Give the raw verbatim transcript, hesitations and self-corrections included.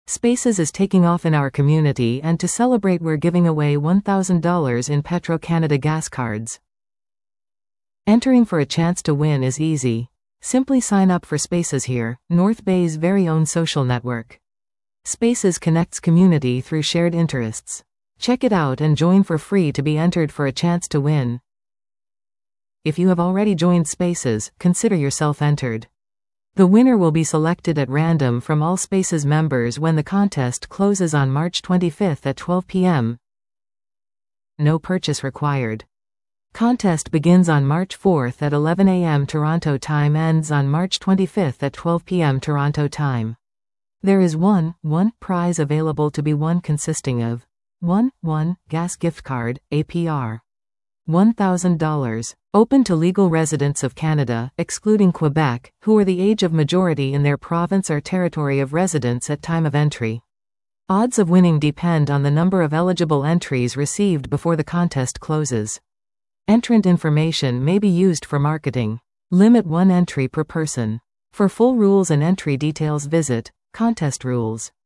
Spaces is taking off in our community, and to celebrate we're giving away one thousand dollars in Petro-Canada gas cards. Entering for a chance to win is easy. Simply sign up for Spaces here, North Bay's very own social network. Spaces connects community through shared interests. Check it out and join for free to be entered for a chance to win. If you have already joined Spaces, consider yourself entered. The winner will be selected at random from all Spaces members when the contest closes on March twenty-fifth at twelve p m No purchase required. Contest begins on March fourth at eleven a m Toronto time, ends on March twenty-fifth at twelve p m Toronto time. There is one, one prize available to be won, consisting of one, one gas gift card, A P R one thousand dollars, open to legal residents of Canada, excluding Quebec, who are the age of majority in their province or territory of residence at time of entry. Odds of winning depend on the number of eligible entries received before the contest closes. Entrant information may be used for marketing. Limit one entry per person. For full rules and entry details visit Contest Rules.